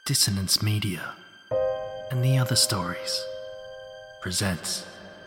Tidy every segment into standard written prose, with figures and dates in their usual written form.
Dissonance Media and the Other Stories presents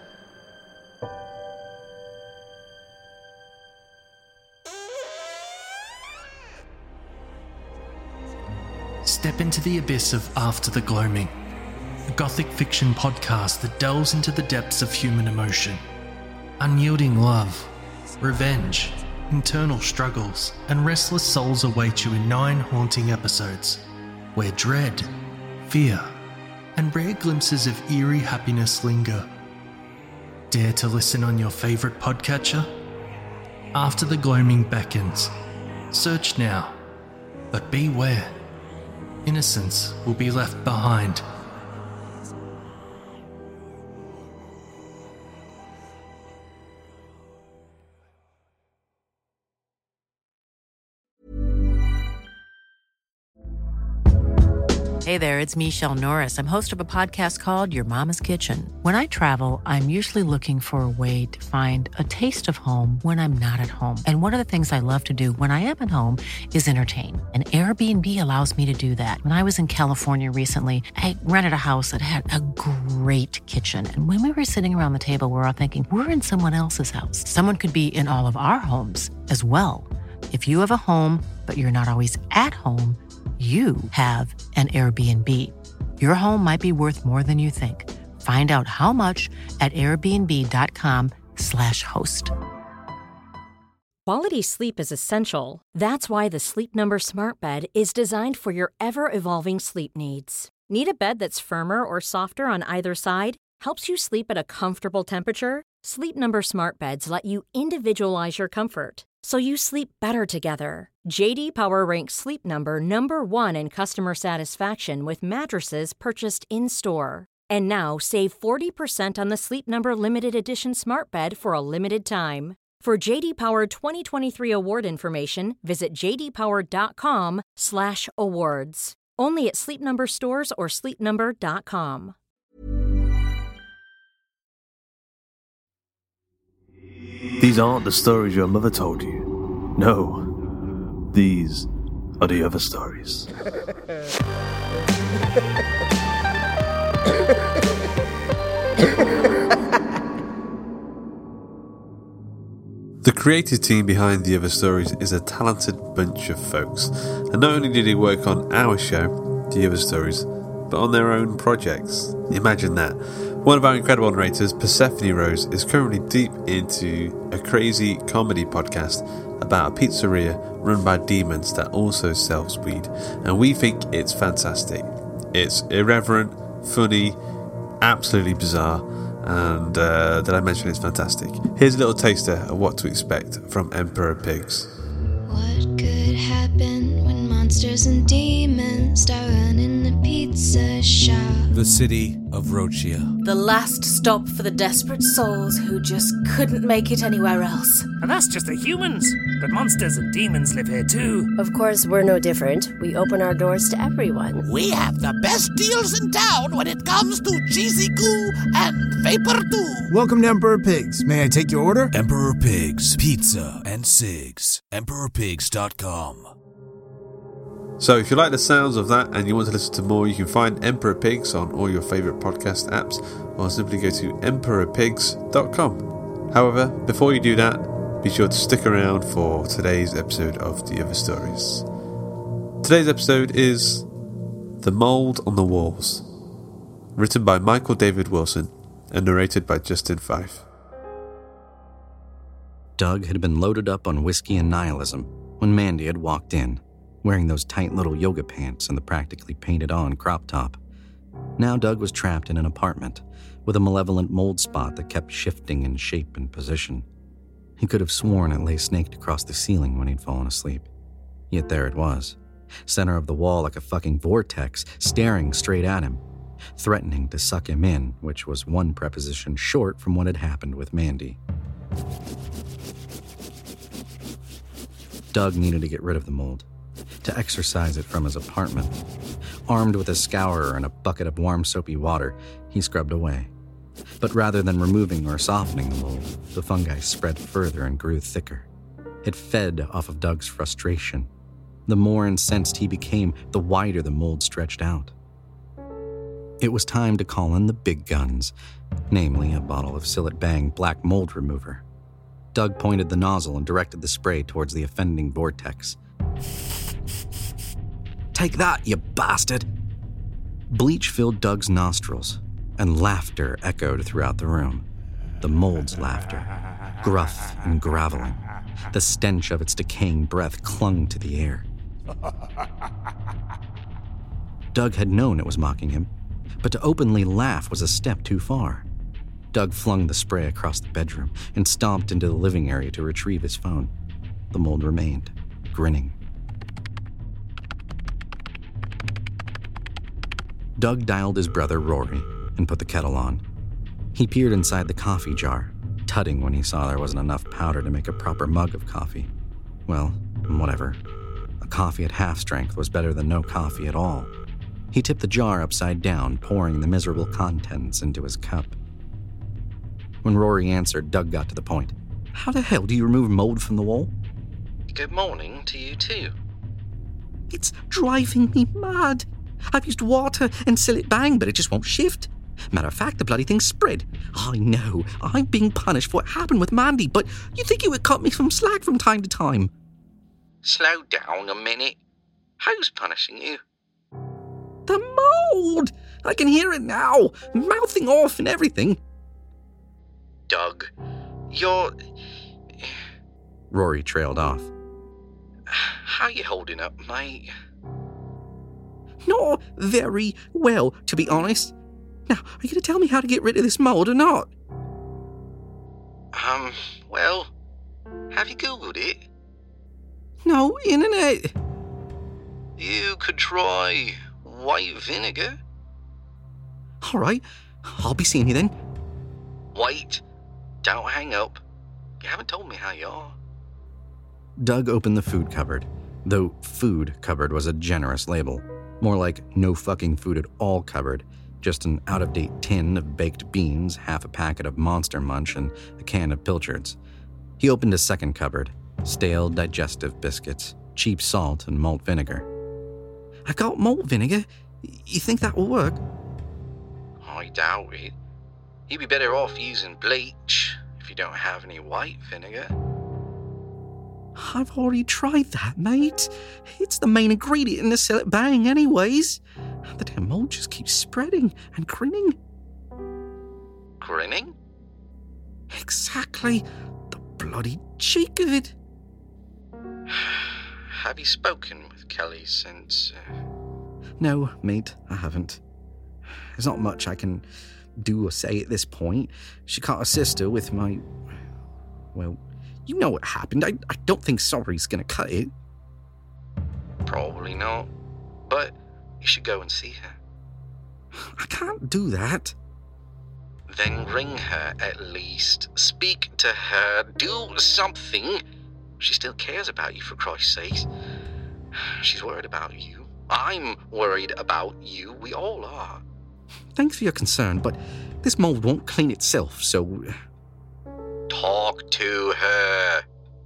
Step into the abyss of After the Gloaming, a gothic fiction podcast that delves into the depths of human emotion. Unyielding love, revenge, internal struggles, and restless souls await you in 9 haunting episodes, where dread, fear, and rare glimpses of eerie happiness linger. Dare to listen on your favourite podcatcher? After the Gloaming beckons. Search now, but beware. Innocence will be left behind. Hey there, it's Michelle Norris. I'm host of a podcast called Your Mama's Kitchen. When I travel, I'm usually looking for a way to find a taste of home when I'm not at home. And one of the things I love to do when I am at home is entertain. And Airbnb allows me to do that. When I was in California recently, I rented a house that had a great kitchen. And when we were sitting around the table, we were all thinking, we're in someone else's house. Someone could be in all of our homes as well. If you have a home, but you're not always at home, you have an Airbnb. Your home might be worth more than you think. Find out how much at airbnb.com/host. Quality sleep is essential. That's why the Sleep Number Smart Bed is designed for your ever-evolving sleep needs. Need a bed that's firmer or softer on either side? Helps you sleep at a comfortable temperature? Sleep Number Smart Beds let you individualize your comfort, so you sleep better together. J.D. Power ranks Sleep Number number 1 in customer satisfaction with mattresses purchased in-store. And now, save 40% on the Sleep Number Limited Edition Smart Bed for a limited time. For J.D. Power 2023 award information, visit jdpower.com/awards. Only at Sleep Number stores or sleepnumber.com. These aren't the stories your mother told you. No, these are the other stories. The creative team behind The Other Stories is a talented bunch of folks, and not only do they work on our show, The Other Stories, but on their own projects. Imagine that. One of our incredible narrators, Persephone Rose, is currently deep into a crazy comedy podcast about a pizzeria run by demons that also sells weed, and we think it's fantastic. It's irreverent, funny, absolutely bizarre, and did I mention it's fantastic? Here's a little taster of what to expect from Emperor Pigs. What could happen when monsters and demons start running the pizza shop? The city of Rochia. The last stop for the desperate souls who just couldn't make it anywhere else. And that's just the humans. But monsters and demons live here too. Of course, we're no different. We open our doors to everyone. We have the best deals in town when it comes to cheesy goo and vapor too. Welcome to Emperor Pigs. May I take your order? Emperor Pigs, pizza and cigs. EmperorPigs.com. So if you like the sounds of that and you want to listen to more, you can find Emperor Pigs on all your favourite podcast apps, or simply go to EmperorPigs.com. However, before you do that, be sure to stick around for today's episode of The Other Stories. Today's episode is The Mould on the Walls, written by Michael David Wilson and narrated by Justin Fife. Doug had been loaded up on whiskey and nihilism when Mandy had walked in, wearing those tight little yoga pants and the practically painted-on crop top. Now Doug was trapped in an apartment with a malevolent mold spot that kept shifting in shape and position. He could have sworn it lay snaked across the ceiling when he'd fallen asleep. Yet there it was, center of the wall like a fucking vortex, staring straight at him, threatening to suck him in, which was one preposition short from what had happened with Mandy. Doug needed to get rid of the mold, to exorcise it from his apartment. Armed with a scourer and a bucket of warm soapy water, he scrubbed away. But rather than removing or softening the mold, the fungi spread further and grew thicker. It fed off of Doug's frustration. The more incensed he became, the wider the mold stretched out. It was time to call in the big guns, namely a bottle of Sillet Bang black mold remover. Doug pointed the nozzle and directed the spray towards the offending vortex. "Take that, you bastard!" Bleach filled Doug's nostrils, and laughter echoed throughout the room. The mold's laughter, gruff and graveling. The stench of its decaying breath clung to the air. Doug had known it was mocking him, but to openly laugh was a step too far. Doug flung the spray across the bedroom and stomped into the living area to retrieve his phone. The mold remained, grinning. Doug dialed his brother Rory and put the kettle on. He peered inside the coffee jar, tutting when he saw there wasn't enough powder to make a proper mug of coffee. Well, whatever. A coffee at half strength was better than no coffee at all. He tipped the jar upside down, pouring the miserable contents into his cup. When Rory answered, Doug got to the point. "How the hell do you remove mold from the wall?" "Good morning to you too." "It's driving me mad. I've used water and Sillet Bang, but it just won't shift. Matter of fact, the bloody thing's spread. I know, I'm being punished for what happened with Mandy, but you'd think you would cut me some slack from time to time." "Slow down a minute. Who's punishing you?" "The mold! I can hear it now, mouthing off and everything." "Doug, you're..." Rory trailed off. "How you holding up, mate?" "Not very well, to be honest. Now, are you going to tell me how to get rid of this mold or not?" Well, have you Googled it? "No, internet." "You could try white vinegar." "All right, I'll be seeing you then." "Wait, don't hang up. You haven't told me how you are." Doug opened the food cupboard, though food cupboard was a generous label. More like no fucking food at all cupboard, just an out-of-date tin of baked beans, half a packet of Monster Munch, and a can of Pilchards. He opened a second cupboard, stale digestive biscuits, cheap salt, and malt vinegar. "I got malt vinegar. You think that will work?" "I doubt it. You'd be better off using bleach if you don't have any white vinegar." "I've already tried that, mate. It's the main ingredient in the Sillet Bang anyways. The damn mold just keeps spreading and grinning." "Grinning?" "Exactly. The bloody cheek of it." "Have you spoken with Kelly since..." "No, mate, I haven't. There's not much I can do or say at this point. She caught her sister with my... Well, you know what happened. I don't think sorry's gonna cut it." "Probably not. But you should go and see her." "I can't do that." "Then ring her at least. Speak to her. Do something. She still cares about you, for Christ's sake. She's worried about you. I'm worried about you. We all are." "Thanks for your concern, but this mold won't clean itself, so..." "Talk to her."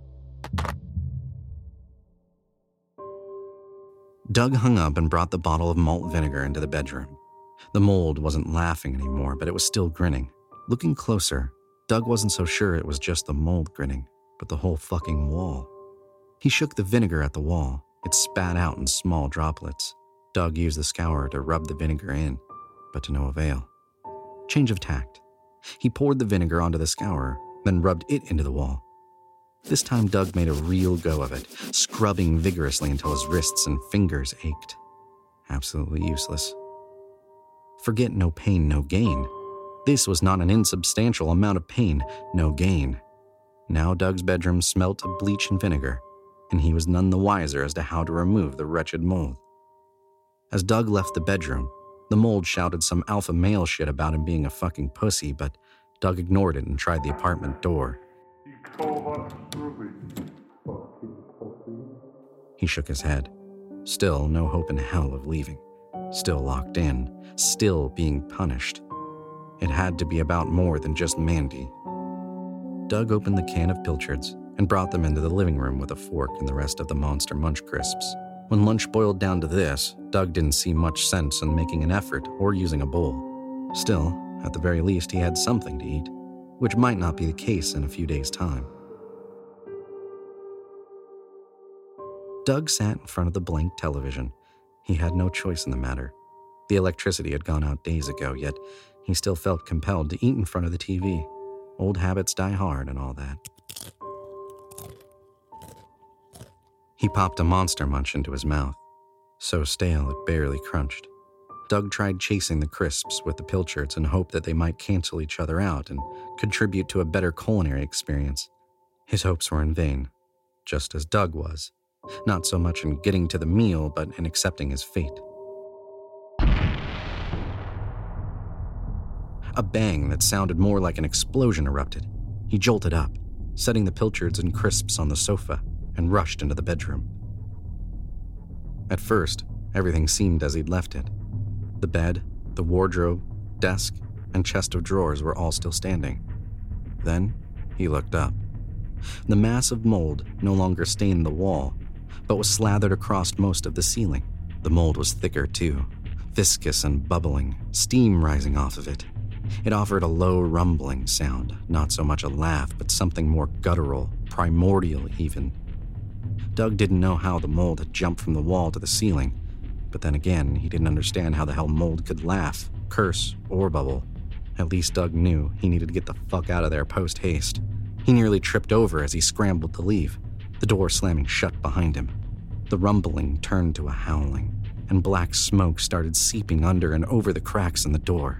Doug hung up and brought the bottle of malt vinegar into the bedroom. The mold wasn't laughing anymore, but it was still grinning. Looking closer, Doug wasn't so sure it was just the mold grinning, but the whole fucking wall. He shook the vinegar at the wall. It spat out in small droplets. Doug used the scourer to rub the vinegar in, but to no avail. Change of tact. He poured the vinegar onto the scourer, then rubbed it into the wall. This time Doug made a real go of it, scrubbing vigorously until his wrists and fingers ached. Absolutely useless. Forget no pain, no gain. This was not an insubstantial amount of pain, no gain. Now Doug's bedroom smelt of bleach and vinegar, and he was none the wiser as to how to remove the wretched mold. As Doug left the bedroom, the mold shouted some alpha male shit about him being a fucking pussy, but Doug ignored it and tried the apartment door. He shook his head. Still no hope in hell of leaving. Still locked in. Still being punished. It had to be about more than just Mandy. Doug opened the can of Pilchards and brought them into the living room with a fork and the rest of the Monster Munch crisps. When lunch boiled down to this, Doug didn't see much sense in making an effort or using a bowl. Still, at the very least, he had something to eat, which might not be the case in a few days' time. Doug sat in front of the blank television. He had no choice in the matter. The electricity had gone out days ago, yet he still felt compelled to eat in front of the TV. Old habits die hard and all that. He popped a Monster Munch into his mouth, so stale it barely crunched. Doug tried chasing the crisps with the Pilchards in hope that they might cancel each other out and contribute to a better culinary experience. His hopes were in vain, just as Doug was, not so much in getting to the meal, but in accepting his fate. A bang that sounded more like an explosion erupted. He jolted up, setting the Pilchards and crisps on the sofa, and rushed into the bedroom. At first, everything seemed as he'd left it. The bed, the wardrobe, desk, and chest of drawers were all still standing. Then, he looked up. The mass of mold no longer stained the wall, but was slathered across most of the ceiling. The mold was thicker, too, viscous and bubbling, steam rising off of it. It offered a low rumbling sound, not so much a laugh, but something more guttural, primordial even. Doug didn't know how the mold had jumped from the wall to the ceiling, but then again, he didn't understand how the hell mold could laugh, curse, or bubble. At least Doug knew he needed to get the fuck out of there post-haste. He nearly tripped over as he scrambled to leave, the door slamming shut behind him. The rumbling turned to a howling, and black smoke started seeping under and over the cracks in the door.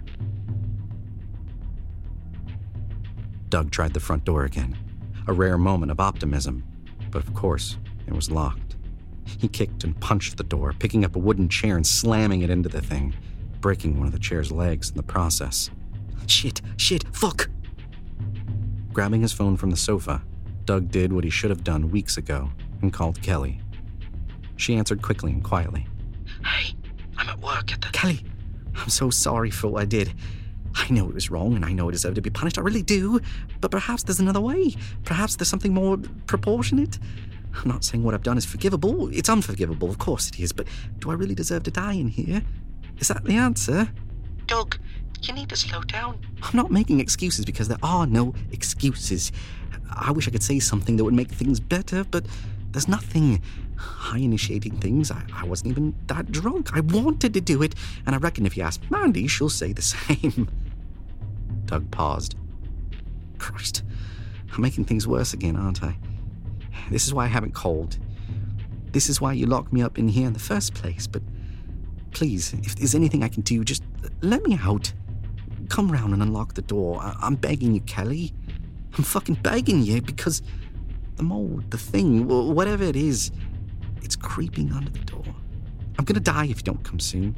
Doug tried the front door again, a rare moment of optimism, but of course, it was locked. He kicked and punched the door, picking up a wooden chair and slamming it into the thing, breaking one of the chair's legs in the process. Shit, fuck! Grabbing his phone from the sofa, Doug did what he should have done weeks ago and called Kelly. She answered quickly and quietly. Hey, I'm at work at the... Kelly, I'm so sorry for what I did. I know it was wrong and I know I deserve to be punished, I really do. But perhaps there's another way. Perhaps there's something more proportionate. I'm not saying what I've done is forgivable. It's unforgivable, of course it is, but do I really deserve to die in here? Is that the answer? Doug, you need to slow down. I'm not making excuses because there are no excuses. I wish I could say something that would make things better, but there's nothing. High-initiating things. I wasn't even that drunk. I wanted to do it, and I reckon if you ask Mandy, she'll say the same. Doug paused. Christ, I'm making things worse again, aren't I? This is why I haven't called. This is why you locked me up in here in the first place, but please, if there's anything I can do, just let me out. Come round and unlock the door. I'm begging you, Kelly. I'm fucking begging you, because the mold, the thing, whatever it is, it's creeping under the door. I'm gonna die if you don't come soon.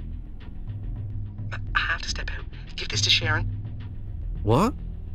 I have to step out. Give this to Sharon. What?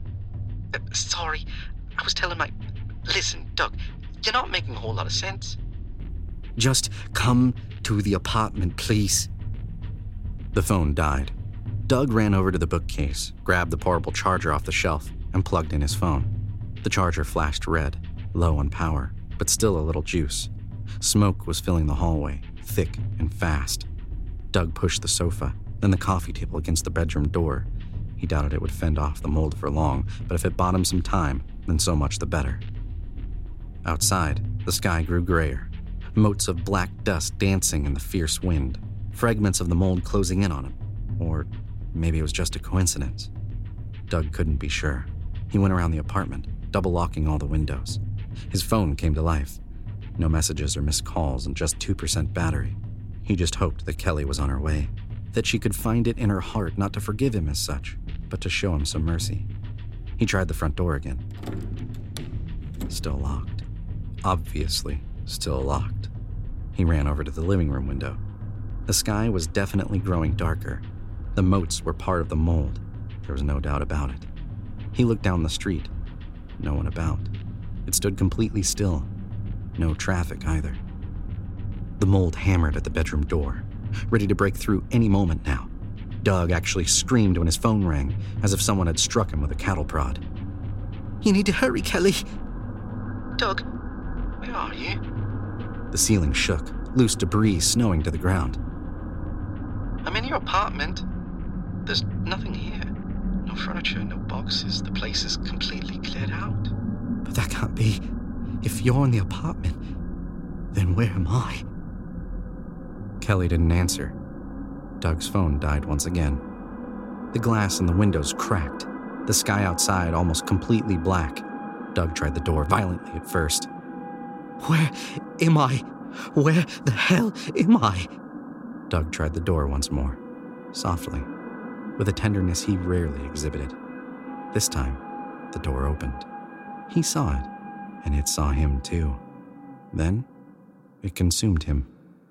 Sorry. I was telling my... Listen, Doug, you're not making a whole lot of sense. Just come to the apartment, please. The phone died. Doug ran over to the bookcase, grabbed the portable charger off the shelf, and plugged in his phone. The charger flashed red, low on power, but still a little juice. Smoke was filling the hallway, thick and fast. Doug pushed the sofa, then the coffee table against the bedroom door. He doubted it would fend off the mold for long, but if it bought him some time, then so much the better. Outside, the sky grew grayer, motes of black dust dancing in the fierce wind, fragments of the mold closing in on him. Or maybe it was just a coincidence. Doug couldn't be sure. He went around the apartment, double-locking all the windows. His phone came to life. No messages or missed calls and just 2% battery. He just hoped that Kelly was on her way, that she could find it in her heart not to forgive him as such, but to show him some mercy. He tried the front door again. Still locked. Obviously, still locked. He ran over to the living room window. The sky was definitely growing darker. The motes were part of the mold. There was no doubt about it. He looked down the street. No one about. It stood completely still. No traffic either. The mold hammered at the bedroom door, ready to break through any moment now. Doug actually screamed when his phone rang, as if someone had struck him with a cattle prod. You need to hurry, Kelly. Doug, where are you? The ceiling shook, loose debris snowing to the ground. I'm in your apartment. There's nothing here. No furniture, no boxes. The place is completely cleared out. But that can't be. If you're in the apartment, then where am I? Kelly didn't answer. Doug's phone died once again. The glass in the windows cracked. The sky outside almost completely black. Doug tried the door violently at first. Where am I? Where the hell am I? Doug tried the door once more, softly, with a tenderness he rarely exhibited. This time, the door opened. He saw it, and it saw him too. Then, it consumed him.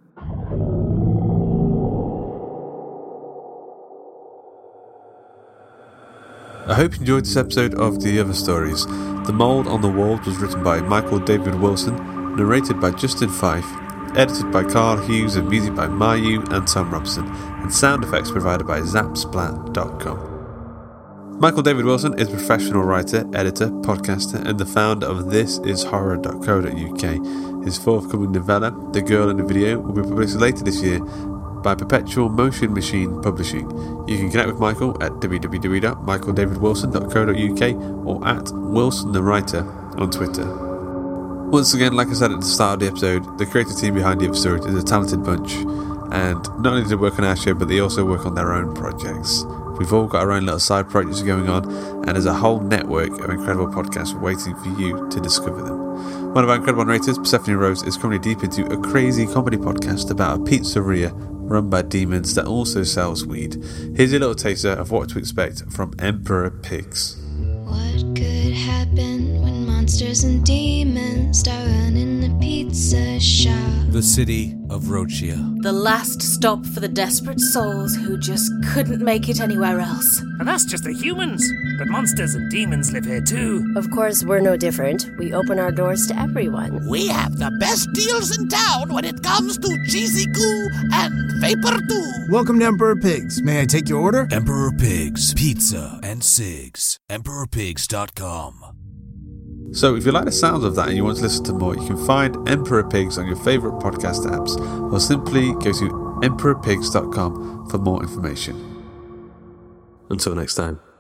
I hope you enjoyed this episode of The Other Stories. The Mold on the Walls was written by Michael David Wilson, narrated by Justin Fife, edited by Carl Hughes, and music by Mayu and Tom Robson, and sound effects provided by Zapsplat.com. Michael David Wilson is a professional writer, editor, podcaster, and the founder of thisishorror.co.uk. His forthcoming novella, The Girl in the Video, will be published later this year by Perpetual Motion Machine Publishing. You can connect with Michael at www.michaeldavidwilson.co.uk or at Wilson the Writer on Twitter. Once again, like I said at the start of the episode, the creative team behind The Other Stories is a talented bunch, and not only do they work on our show, but they also work on their own projects. We've all got our own little side projects going on, and there's a whole network of incredible podcasts waiting for you to discover them. One of our incredible narrators, Persephone Rose, is currently deep into a crazy comedy podcast about a pizzeria run by demons that also sells weed. Here's a little taster of what to expect from Emperor Pigs. What could happen when monsters and demons start running the pizza shop? The city of Rochia. The last stop for the desperate souls who just couldn't make it anywhere else. And that's just the humans. But monsters and demons live here too. Of course, we're no different. We open our doors to everyone. We have the best deals in town when it comes to cheesy goo and vapor too. Welcome to Emperor Pigs. May I take your order? Emperor Pigs, pizza and cigs. EmperorPigs.com. So if you like the sounds of that and you want to listen to more, you can find Emperor Pigs on your favourite podcast apps, or simply go to emperorpigs.com for more information. Until next time.